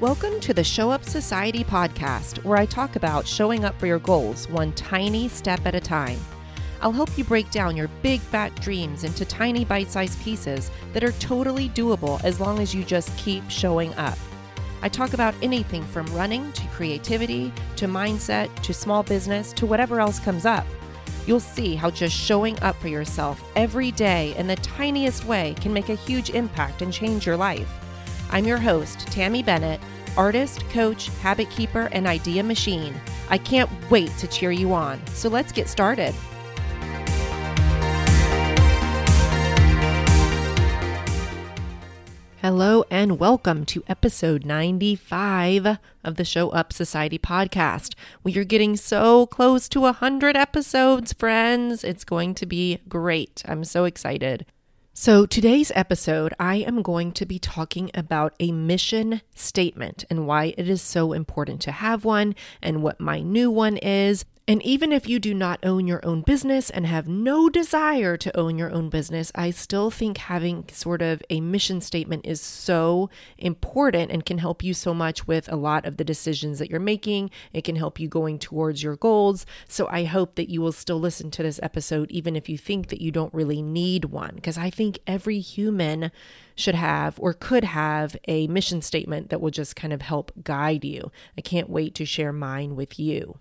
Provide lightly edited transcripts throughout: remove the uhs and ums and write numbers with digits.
Welcome to the Show Up Society podcast, where I talk about showing up for your goals one tiny step at a time. I'll help you break down your big fat dreams into tiny bite-sized pieces that are totally doable as long as you just keep showing up. I talk about anything from running to creativity to mindset to small business to whatever else comes up. You'll see how just showing up for yourself every day in the tiniest way can make a huge impact and change your life. I'm your host, Tammy Bennett, artist, coach, habit keeper, and idea machine. I can't wait to cheer you on. So let's get started. Hello and welcome to episode 95 of the Show Up Society podcast. We are getting so close to 100 episodes, friends. It's going to be great. I'm so excited. So today's episode, I am going to be talking about a mission statement and why it is so important to have one and what my new one is. And even if you do not own your own business and have no desire to own your own business, I still think having sort of a mission statement is so important and can help you so much with a lot of the decisions that you're making. It can help you going towards your goals. So I hope that you will still listen to this episode, even if you think that you don't really need one, because I think every human should have or could have a mission statement that will just kind of help guide you. I can't wait to share mine with you.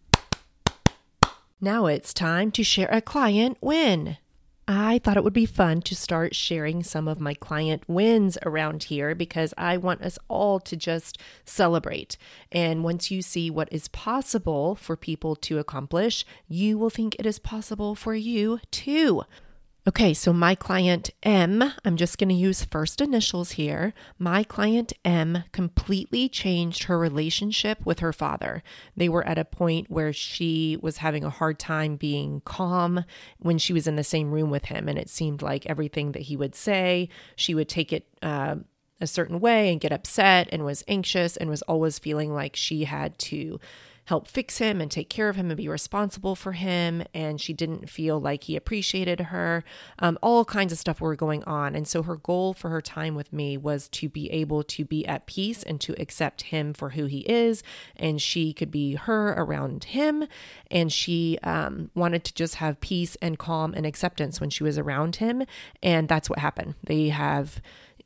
Now it's time to share a client win. I thought it would be fun to start sharing some of my client wins around here because I want us all to just celebrate. And once you see what is possible for people to accomplish, you will think it is possible for you too. Okay, so my client M, I'm just going to use first initials here. My client M completely changed her relationship with her father. They were at a point where she was having a hard time being calm when she was in the same room with him. And it seemed like everything that he would say, she would take it a certain way and get upset and was anxious and was always feeling like she had to help fix him and take care of him and be responsible for him. And she didn't feel like he appreciated her. All kinds of stuff were going on. And so her goal for her time with me was to be able to be at peace and to accept him for who he is. And she could be her around him. And she wanted to just have peace and calm and acceptance when she was around him. And that's what happened. They have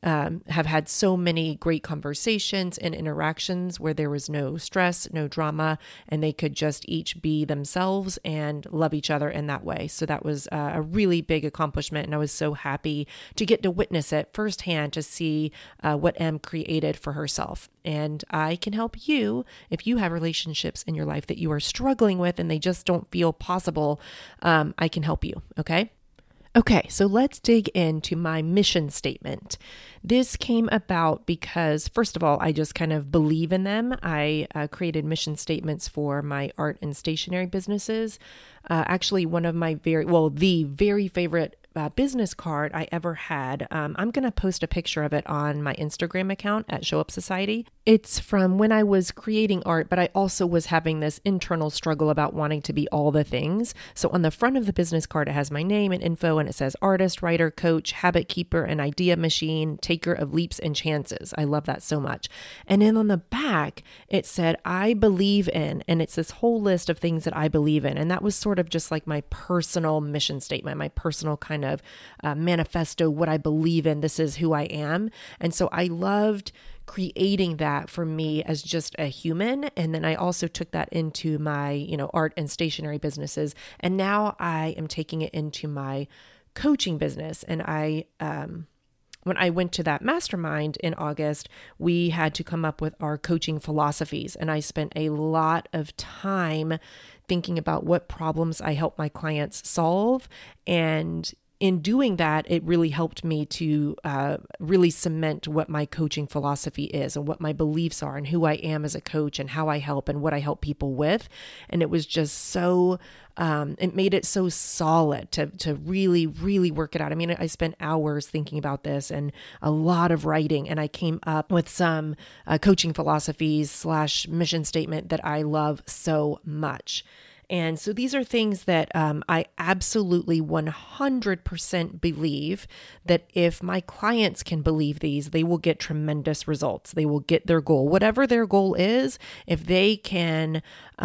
had so many great conversations and interactions where there was no stress, no drama, and they could just each be themselves and love each other in that way. So that was a really big accomplishment. And I was so happy to get to witness it firsthand, to see what Em created for herself. And I can help you if you have relationships in your life that you are struggling with and they just don't feel possible. I can help you. Okay, so let's dig into my mission statement. This came about because, first of all, I just kind of believe in them. I created mission statements for my art and stationery businesses. Actually, one of my the very favorite business card I ever had. I'm going to post a picture of it on my Instagram account at Show Up Society. It's from when I was creating art, but I also was having this internal struggle about wanting to be all the things. So on the front of the business card, it has my name and info, and it says artist, writer, coach, habit keeper, and idea machine, taker of leaps and chances. I love that so much. And then on the back, it said, I believe in, and it's this whole list of things that I believe in. And that was sort of just like my personal mission statement, my personal kind of manifesto, what I believe in. This is who I am. And so I loved creating that for me as just a human. And then I also took that into my, art and stationery businesses. And now I am taking it into my coaching business. And when I went to that mastermind in August, we had to come up with our coaching philosophies. And I spent a lot of time thinking about what problems I help my clients solve. And in doing that, it really helped me to really cement what my coaching philosophy is and what my beliefs are and who I am as a coach and how I help and what I help people with. And it was just so, it made it so solid to really, really work it out. I mean, I spent hours thinking about this and a lot of writing, and I came up with some coaching philosophies / mission statement that I love so much. And so these are things that I absolutely 100% believe that if my clients can believe these, they will get tremendous results. They will get their goal, whatever their goal is. If they can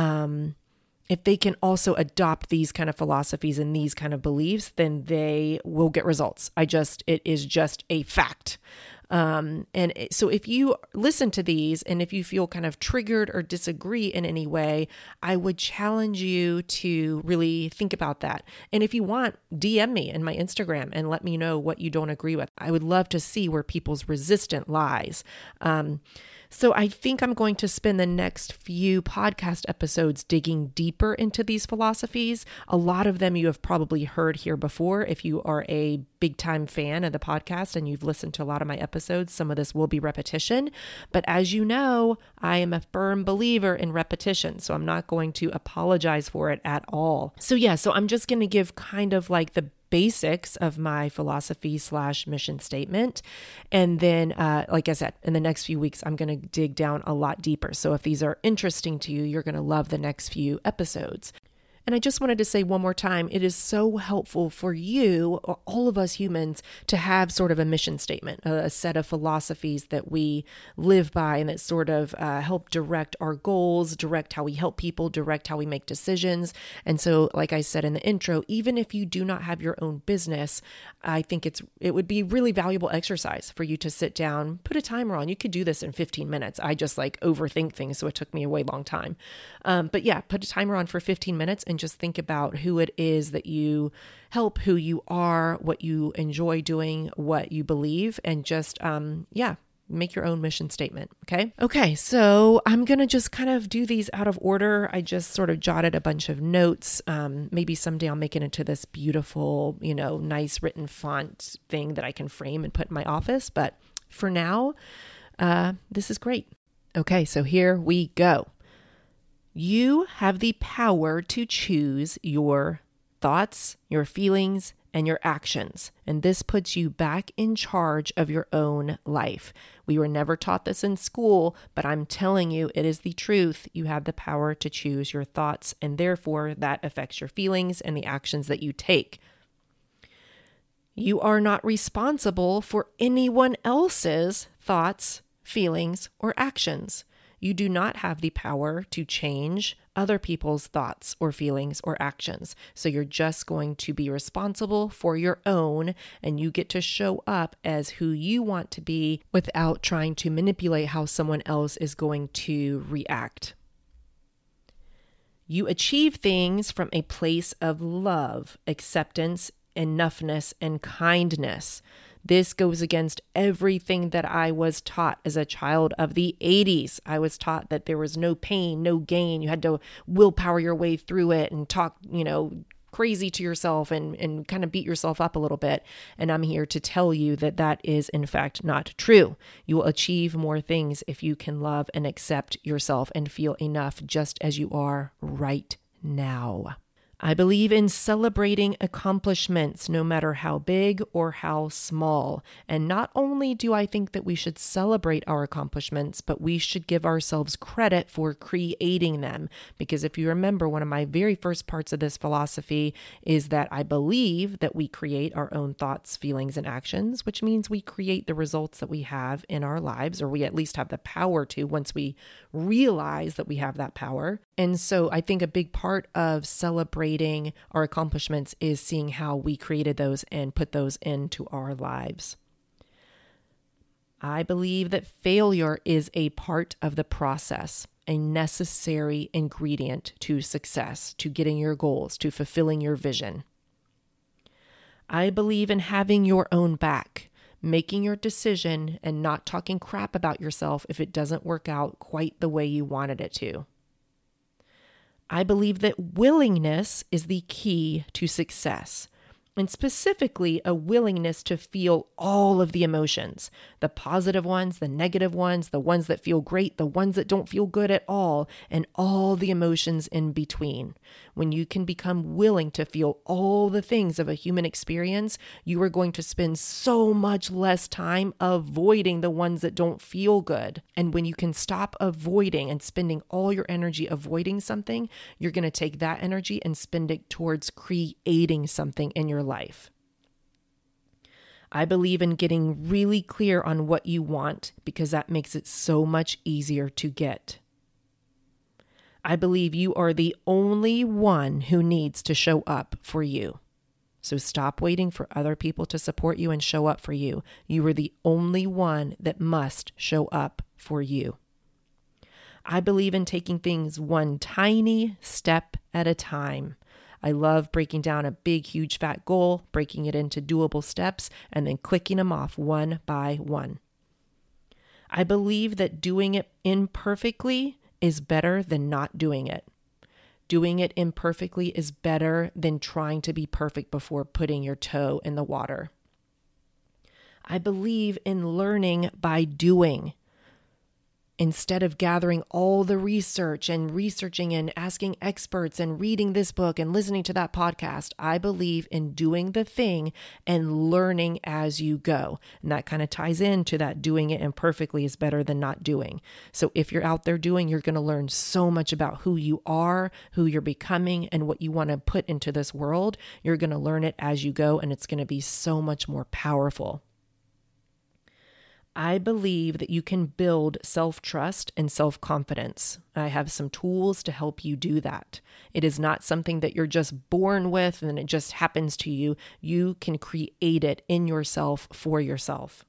also adopt these kind of philosophies and these kind of beliefs, then they will get results. It is just a fact. So if you listen to these and if you feel kind of triggered or disagree in any way, I would challenge you to really think about that. And if you want, DM me in my Instagram and let me know what you don't agree with. I would love to see where people's resistance lies. So I think I'm going to spend the next few podcast episodes digging deeper into these philosophies. A lot of them you have probably heard here before. If you are a big time fan of the podcast and you've listened to a lot of my episodes, some of this will be repetition. But as you know, I am a firm believer in repetition, so I'm not going to apologize for it at all. So I'm just going to give kind of like the basics of my philosophy/mission statement. And then, like I said, in the next few weeks, I'm going to dig down a lot deeper. So if these are interesting to you, you're going to love the next few episodes. And I just wanted to say one more time, it is so helpful for you, or all of us humans, to have sort of a mission statement, a set of philosophies that we live by and that sort of help direct our goals, direct how we help people, direct how we make decisions. And so, like I said in the intro, even if you do not have your own business, I think it would be really valuable exercise for you to sit down, put a timer on. You could do this in 15 minutes. I just overthink things, so it took me a way long time. But put a timer on for 15 minutes and just think about who it is that you help, who you are, what you enjoy doing, what you believe, and just, make your own mission statement. Okay. So I'm going to just kind of do these out of order. I just sort of jotted a bunch of notes. Maybe someday I'll make it into this beautiful, nice written font thing that I can frame and put in my office. But for now, this is great. Okay. So here we go. You have the power to choose your thoughts, your feelings, and your actions. And this puts you back in charge of your own life. We were never taught this in school, but I'm telling you, it is the truth. You have the power to choose your thoughts, and therefore that affects your feelings and the actions that you take. You are not responsible for anyone else's thoughts, feelings, or actions. You do not have the power to change other people's thoughts or feelings or actions. So you're just going to be responsible for your own, and you get to show up as who you want to be without trying to manipulate how someone else is going to react. You achieve things from a place of love, acceptance, enoughness, and kindness. This goes against everything that I was taught as a child of the 80s. I was taught that there was no pain, no gain. You had to willpower your way through it and talk, crazy to yourself and kind of beat yourself up a little bit. And I'm here to tell you that that is in fact not true. You will achieve more things if you can love and accept yourself and feel enough just as you are right now. I believe in celebrating accomplishments, no matter how big or how small. And not only do I think that we should celebrate our accomplishments, but we should give ourselves credit for creating them. Because if you remember, one of my very first parts of this philosophy is that I believe that we create our own thoughts, feelings, and actions, which means we create the results that we have in our lives, or we at least have the power to once we realize that we have that power. And so I think a big part of celebrating our accomplishments is seeing how we created those and put those into our lives. I believe that failure is a part of the process, a necessary ingredient to success, to getting your goals, to fulfilling your vision. I believe in having your own back, making your decision and not talking crap about yourself if it doesn't work out quite the way you wanted it to. I believe that willingness is the key to success. and specifically a willingness to feel all of the emotions, the positive ones, the negative ones, the ones that feel great, the ones that don't feel good at all, and all the emotions in between. When you can become willing to feel all the things of a human experience, you are going to spend so much less time avoiding the ones that don't feel good. And when you can stop avoiding and spending all your energy avoiding something, you're going to take that energy and spend it towards creating something in your life. I believe in getting really clear on what you want because that makes it so much easier to get. I believe you are the only one who needs to show up for you. So stop waiting for other people to support you and show up for you. You are the only one that must show up for you. I believe in taking things one tiny step at a time. I love breaking down a big, huge, fat goal, breaking it into doable steps, and then clicking them off one by one. I believe that doing it imperfectly is better than not doing it. Doing it imperfectly is better than trying to be perfect before putting your toe in the water. I believe in learning by doing. Instead of gathering all the research and researching and asking experts and reading this book and listening to that podcast, I believe in doing the thing and learning as you go. And that kind of ties into that doing it imperfectly is better than not doing. So if you're out there doing, you're going to learn so much about who you are, who you're becoming, and what you want to put into this world. You're going to learn it as you go, and it's going to be so much more powerful. I believe that you can build self-trust and self-confidence. I have some tools to help you do that. It is not something that you're just born with and it just happens to you. You can create it in yourself for yourself.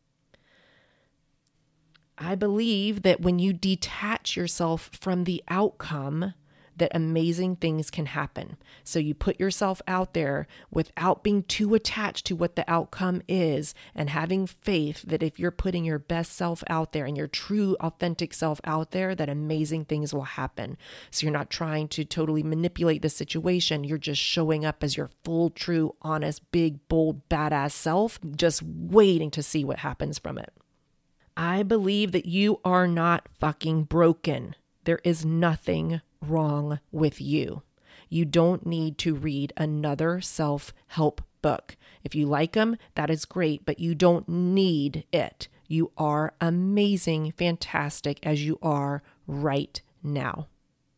I believe that when you detach yourself from the outcome, that amazing things can happen. So you put yourself out there without being too attached to what the outcome is and having faith that if you're putting your best self out there and your true authentic self out there, that amazing things will happen. So you're not trying to totally manipulate the situation. You're just showing up as your full, true, honest, big, bold, badass self, just waiting to see what happens from it. I believe that you are not fucking broken. There is nothing wrong with you. You don't need to read another self-help book. If you like them, that is great, but you don't need it. You are amazing, fantastic as you are right now.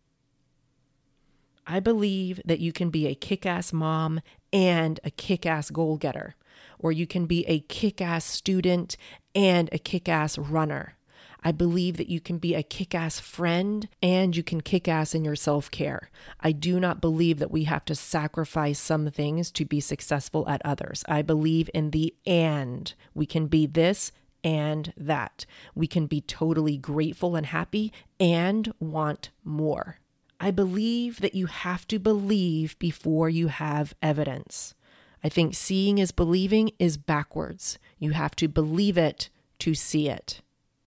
I believe that you can be a kick-ass mom and a kick-ass goal-getter, or you can be a kick-ass student and a kick-ass runner. I believe that you can be a kick-ass friend and you can kick ass in your self-care. I do not believe that we have to sacrifice some things to be successful at others. I believe in the and. We can be this and that. We can be totally grateful and happy and want more. I believe that you have to believe before you have evidence. I think seeing is believing is backwards. You have to believe it to see it.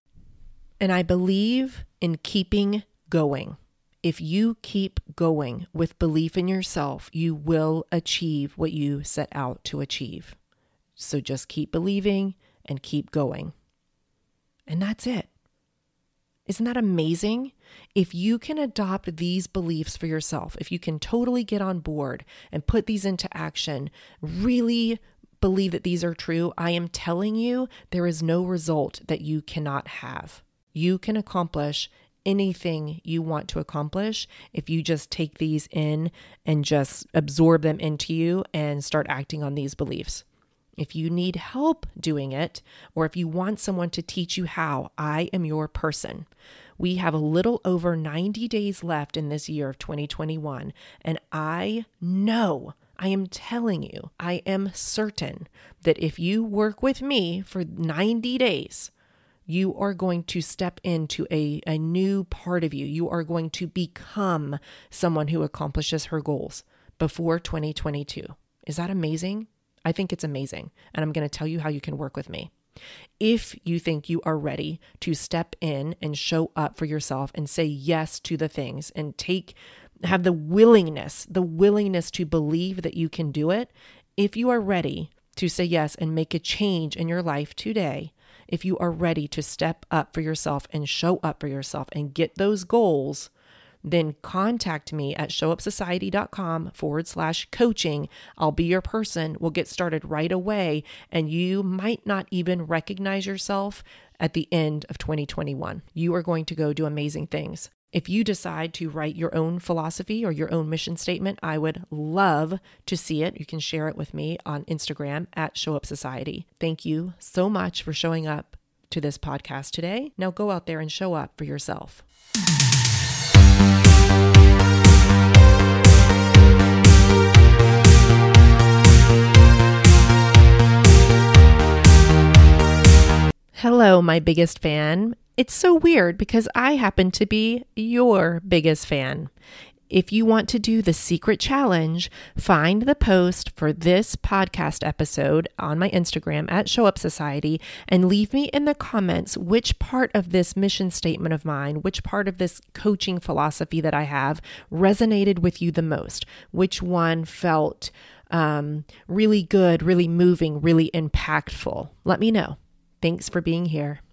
And I believe in keeping going. If you keep going with belief in yourself, you will achieve what you set out to achieve. So just keep believing and keep going. And that's it. Isn't that amazing? If you can adopt these beliefs for yourself, if you can totally get on board and put these into action, really believe that these are true, I am telling you, there is no result that you cannot have. You can accomplish anything you want to accomplish if you just take these in and just absorb them into you and start acting on these beliefs. If you need help doing it, or if you want someone to teach you how, I am your person. We have a little over 90 days left in this year of 2021, and I know, I am telling you, I am certain that if you work with me for 90 days, you are going to step into a new part of you. You are going to become someone who accomplishes her goals before 2022. Is that amazing? I think it's amazing. And I'm going to tell you how you can work with me. If you think you are ready to step in and show up for yourself and say yes to the things and have the willingness to believe that you can do it If you are ready to say yes and make a change in your life today, if you are ready to step up for yourself and show up for yourself and get those goals, then contact me at showupsociety.com/coaching. I'll be your person. We'll get started right away, and you might not even recognize yourself at the end of 2021. You are going to go do amazing things. If you decide to write your own philosophy or your own mission statement, I would love to see it. You can share it with me on Instagram at showupsociety. Thank you so much for showing up to this podcast today. Now go out there and show up for yourself. Hello, my biggest fan. It's so weird because I happen to be your biggest fan. If you want to do the secret challenge, find the post for this podcast episode on my Instagram at showupsociety and leave me in the comments which part of this mission statement of mine, which part of this coaching philosophy that I have resonated with you the most, which one felt really good, really moving, really impactful. Let me know. Thanks for being here.